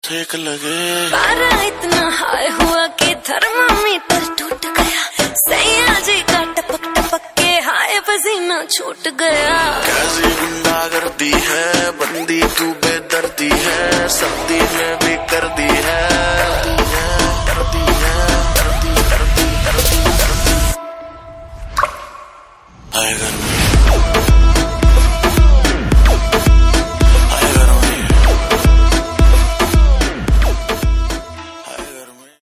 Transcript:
ठीक लगे पारा इतना हाई हुआ कि थर्मामीटर टूट गया। सैया जी का टपक टपक के हाय पसीना छूट गया। कैसी गुंडागर्दी है बंदी तू बेदर्दी है सर्दी में भी कर दी है।